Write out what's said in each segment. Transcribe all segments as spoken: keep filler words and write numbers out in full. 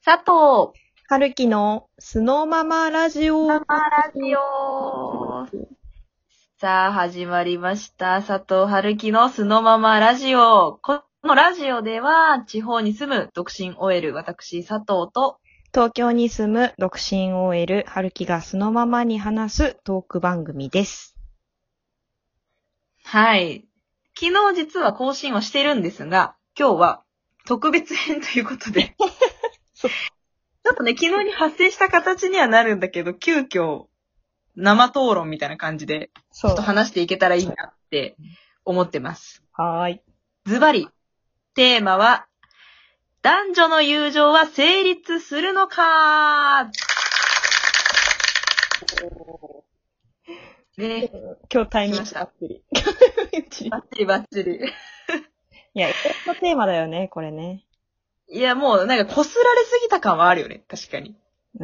佐藤春樹のスノーママラジオ。 ママラジオ。さあ、始まりました。佐藤春樹のスノママラジオ。このラジオでは、地方に住む独身 オーエル、私、佐藤と、 東京に住む独身 オーエル、春樹がスノママに話すトーク番組です。 はい。昨日実は更新はしてるんですが、今日は特別編ということで、ちょっとね、昨日に発生した形にはなるんだけど、急遽、生討論みたいな感じで、ちょっと話していけたらいいなって思ってます。 はーい。 ズバリ、テーマは、男女の友情は成立するのかね、 今日タイミングバッチリ。 バッチリバッチリ。 いや、いろんなテーマだよね、これね。 いや、もうなんかこすられすぎた感はあるよね、確かに。 うん。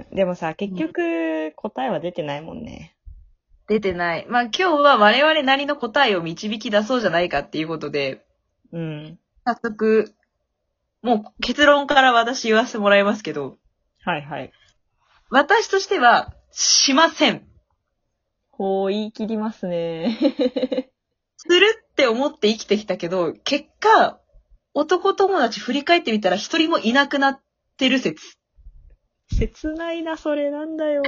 でもさ、結局、答えは出てないもんね。 出てない。まあ今日は我々なりの答えを導き出そうじゃないかっていうことで、 うん。 早速、もう結論から私言わせてもらいますけど、 はいはい。 私としては、しません。 ほう、言い切りますね。 するって思って生きてきたけど、結果、男友達振り返ってみたら一人もいなくなってる説。 切ないな、それなんだよ。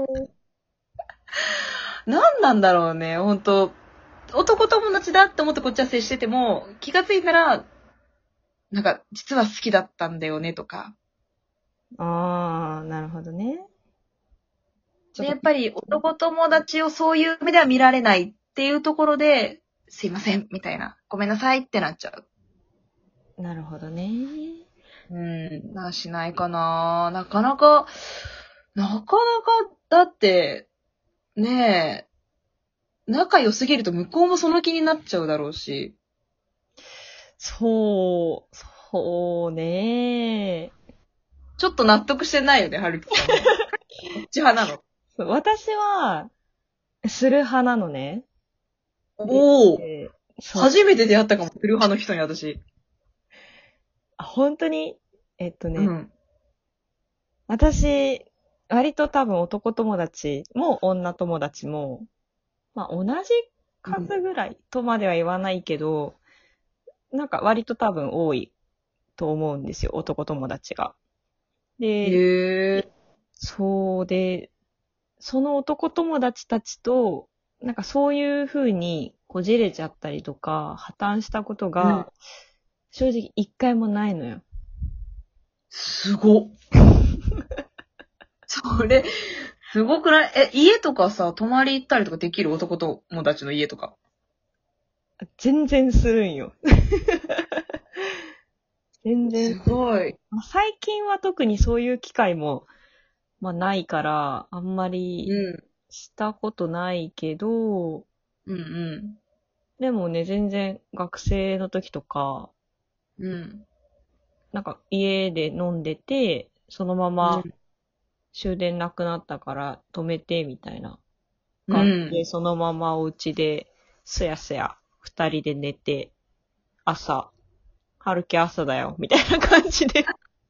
何なんだろうね、ほんと。男友達だって思ってこっちは接してても、気がついたら、なんか、実は好きだったんだよねとか。 あー、なるほどね。 で、やっぱり男友達をそういう目では見られないっていうところで、すいません、みたいな。ごめんなさいってなっちゃう。 なるほどね。 うん、な、しないかな。なかなか、なかなか、だって、ねえ、仲良すぎると向こうもその気になっちゃうだろうし。 そう、そうね。 ちょっと納得してないよね、はるきさん。どっち派なの？ 私は、する派なのね。 おー、 でそう初めて出会ったかも、する派の人に私。 あ本当に、えっとね、 うん。 私、割と多分男友達も女友達も、まあ同じ数ぐらいとまでは言わないけど、なんか割と多分多いと思うんですよ、男友達が。で、 へー。 そうで、その男友達たちと、なんかそういう風にこじれちゃったりとか、破綻したことうんが、正直一回もないのよ。 すごっ。それ、すごくない？え、家とかさ、泊まり行ったりとかできる？男友達の家とか。 全然するんよ。全然すごい。 まあ最近は特にそういう機会も、まあ、ないから、あんまうりん。 したことないけど、 うんうでもね、全然学生の時とか、 ん。うん。 なんか家で飲んでて、そのまま終電なくなったから止めてみたいなう感じで、 ん。 そのままお家ですやすや二人で寝て、朝、春樹朝だよ、みたいな感じで。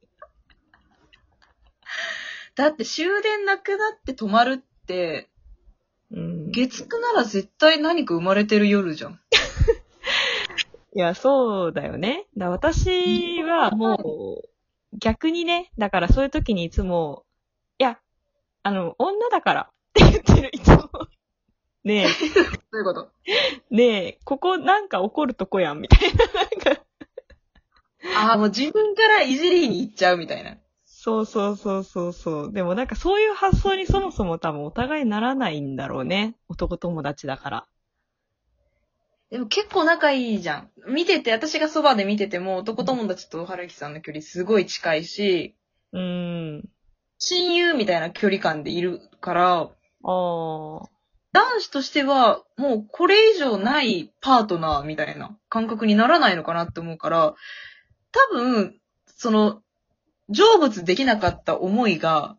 だって終電なくなって泊まるって、 うん、 月くなら絶対何か生まれてる夜じゃん。 いや、そうだよね。だ私はもう、逆にね、だからそういう時にいつも、いや、あの、女だからって言ってる、いつも。ねどういうこと？ え、ねえ、ここなんか怒るとこやん、みたいな。なんかああ、もう自分からいじりに行っちゃうみたいな。 そうそうそうそうそう。でもなんかそういう発想にそもそも多分お互いならないんだろうね。男友達だから。 でも結構仲いいじゃん。見てて、私がそばで見てても、男友達と春樹さんの距離すごい近いし、 うーん。 親友みたいな距離感でいるから、 ああ。 男子としては、もうこれ以上ないパートナーみたいな感覚にならないのかなって思うから、多分、その、成仏できなかった思いが、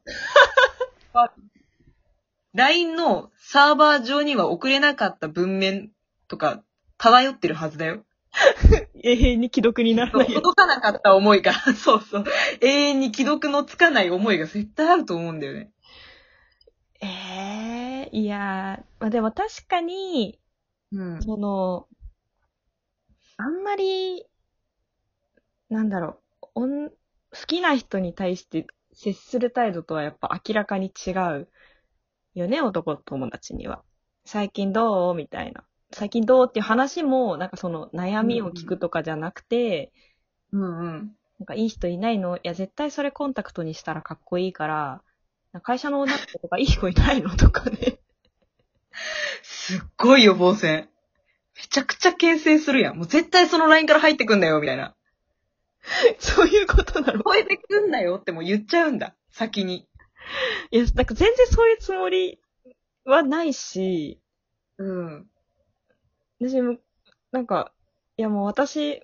ライン のサーバー上には送れなかった文面とか漂ってるはずだよ。 永遠に既読にならないよ。 届かなかった思いが、そうそう。永遠に既読のつかない思いが絶対あると思うんだよね。 ええー、いやー、まあでも確かに、 うん。 その、あんまり、なんだろう、おん好きな人に対して接する態度とはやっぱ明らかに違うよね、男友達には。最近どうみたいな。最近どうっていう話も、なんかその悩みを聞くとかじゃなくて、 うんうん。 なんかいい人いないのいや、絶対それコンタクトにしたらかっこいいから、会社の女の子とかいい子いないのとかね。 すっごい予防線。めちゃくちゃ牽制するやん。もう絶対そのラインから入ってくんだよ、みたいな。 そういうことなの。 超えてくんだよってもう言っちゃうんだ。先に。 いや、なんか全然そういうつもりはないし、 うん。 私も、なんか、いやもう私、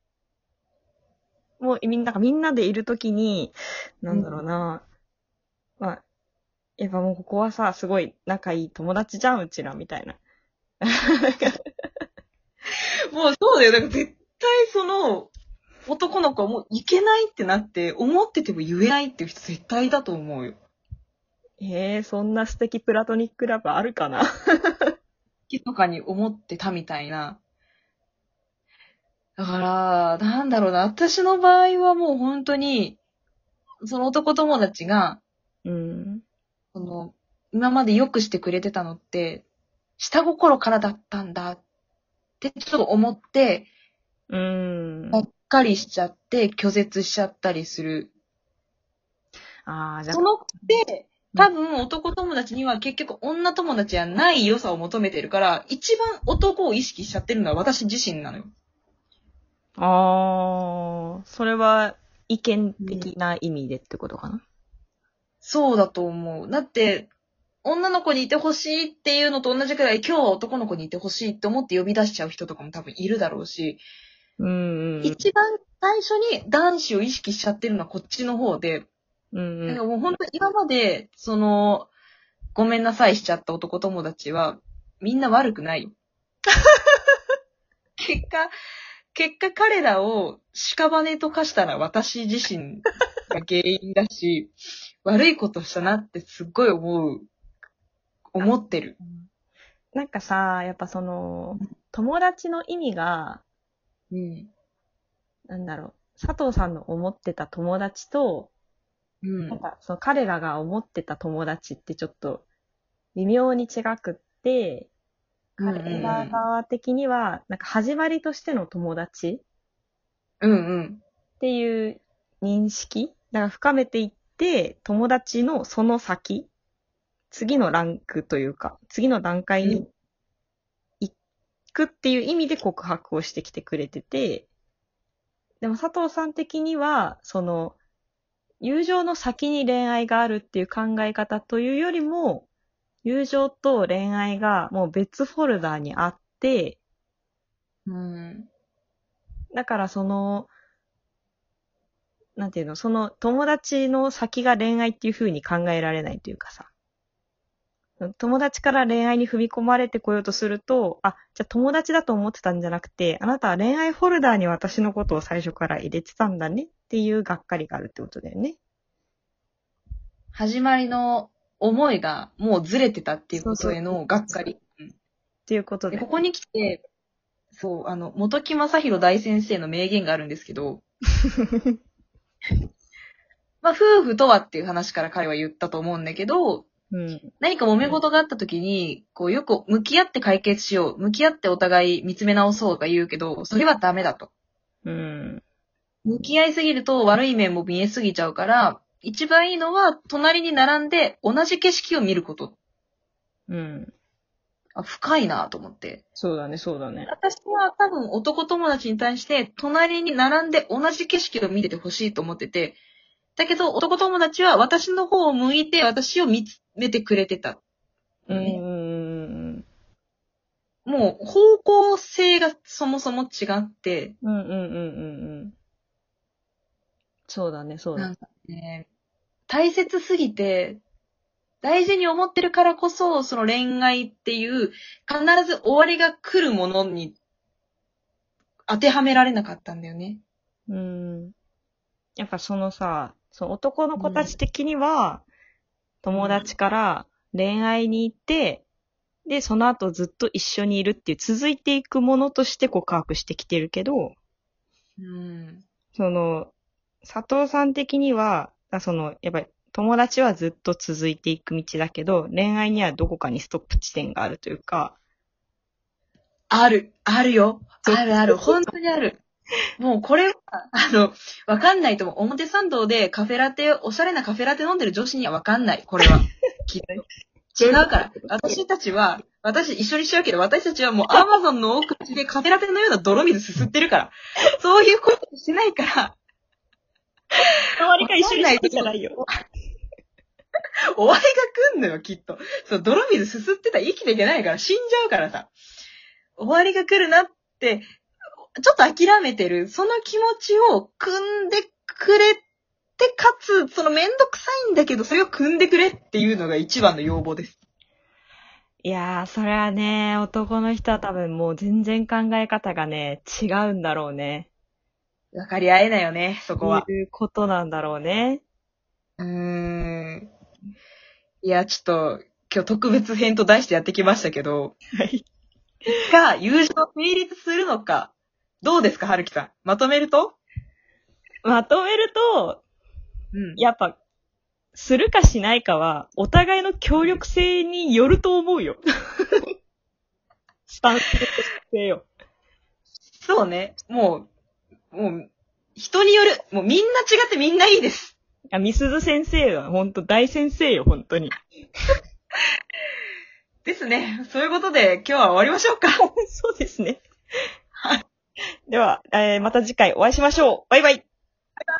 もうみんな、なんかみんなでいるときに、なんだろうな、まあ、やっぱもうここはさ、すごい仲いい友達じゃん、うちら、みたいな。 もうそうだよ。だから絶対その、男の子はもういけないってなって、思ってても言えないっていう人絶対だと思うよ。 えー、そんな素敵プラトニックラブあるかな。 ひとかに思ってたみたいな。だから、なんだろうな。私の場合はもう本当に、その男友達が、 うん。 その、今まで良くしてくれてたのって、下心からだったんだってちょっと思って、 うーん。 がっかりしちゃって、拒絶しちゃったりする。 ああ、じゃあ、 そのくて、多分男友達には結局女友達はない良さを求めてるから、一番男を意識しちゃってるのは私自身なのよ。 ああ、それは意見的な意味でってことかな。 そうだと思う。だって、女の子にいてほしいっていうのと同じくらい、今日は男の子にいてほしいって思って呼び出しちゃう人とかも多分いるだろうし、 うんうん。 一番最初に男子を意識しちゃってるのはこっちの方で、 うんうん。 だからもう本当に今まで、その、ごめんなさいしちゃった男友達は、みんな悪くないよ。結果、結果彼らを屍と化したら私自身が原因だし、悪いことしたなってすっごい思う、思ってる。 なんかさ、やっぱその、友達の意味が、 うん。 なんだろう、佐藤さんの思ってた友達と、 うん。 なんかその彼らが思ってた友達ってちょっと微妙に違くって、 うんうん彼らうん。 側的には、なんか始まりとしての友達うんうん。 っていう認識だから深めていって、友達のその先、次のランクというか、次の段階に行くっていう意味で告白をしてきてくれてて、でも佐藤さん的には、その、友情の先に恋愛があるっていう考え方というよりも、友情と恋愛がもう別フォルダーにあって、 うん。 だからその、なんていうの、その友達の先が恋愛っていう風に考えられないというかさ、友達から恋愛に踏み込まれてこようとすると、あ、じゃあ友達だと思ってたんじゃなくて、あなたは恋愛フォルダーに私のことを最初から入れてたんだねっていうがっかりがあるってことだよね。 始まりの思いがもうずれてたっていうことへそうそうのがっかり。うんっていうことで、 で。 ここに来て、そう、あの、元木正宏大先生の名言があるんですけど、まあ、夫婦とはっていう話から彼は言ったと思うんだけど、 うん。 何か揉め事があった時に、こう、よく向き合って解決しよう、向き合ってお互い見つめ直そうとか言うけど、それはダメだと。 うん。 向き合いすぎると悪い面も見えすぎちゃうから、一番いいのは隣に並んで同じ景色を見ること。 うん。 あ、深いなと思って。 そうだね、そうだね。 私は多分男友達に対して隣に並んで同じ景色を見ててほしいと思ってて、だけど男友達は私の方を向いて私を見つめてくれてた。 うんね、 うんもう方向性がそもそも違って、 うんうんうんうんうん。そうだね、そうだ。 なんかね、大切すぎて、大事に思ってるからこそ、その恋愛っていう、必ず終わりが来るものに、 当てはめられなかったんだよね。 うん。やっぱそのさ、その男の子たち的には、友達から恋愛に行って、で、その後ずっと一緒にいるっていう続いていくものとして告白してきてるけど、 うん。 その、佐藤さん的には、あその、やっぱり友達はずっと続いていく道だけど、恋愛にはどこかにストップ地点があるというか。 ある、あるよ。あるある、本当にある。もうこれは、あの、わかんないと思う。表参道でカフェラテ、おしゃれなカフェラテ飲んでる女子にはわかんない。これは。きっと。違うから。私たちは、私一緒にしちゃうけど、私たちはもうアマゾンの奥地でカフェラテのような泥水すすってるから。そういうことしないから。 終わりが一緒にしないじゃないよ。 終わりが来んのよ、きっと。そう、泥水すすってたら生きていけないから死んじゃうからさ。終わりが来るなって、ちょっと諦めてる、その気持ちを汲んでくれて、かつ、そのめんどくさいんだけど、それを汲んでくれっていうのが一番の要望です。 いやー、それはね、男の人は多分もう全然考え方がね、違うんだろうね。 わかり合えないよね、そこは。 いうことなんだろうね。 うーん。いや、ちょっと、今日特別編と題してやってきましたけど、 はい。 が、友情成立するのか、どうですか、はるきさん。まとめるとまとめると、 うん。 やっぱ、するかしないかは、お互いの協力性によると思うよ。スタンスの性よ。 そうね。もう、もう、人による。もうみんな違ってみんないいです。 いや、みすず先生はほんと大先生よ、ほんとに。 ですね。そういうことで今日は終わりましょうか。 そうですね。では、えー、また次回お会いしましょう。バイバイ。